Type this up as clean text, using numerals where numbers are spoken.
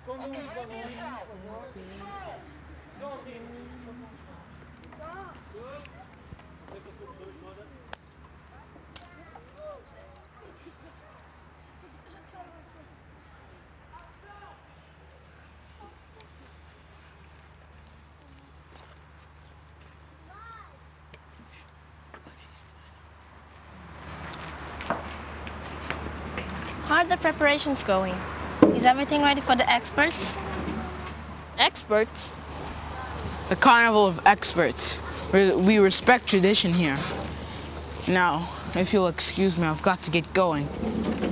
How are the preparations going? Is everything ready for the experts? Experts? The carnival of experts. We respect tradition here. Now, if you'll excuse me, I've got to get going.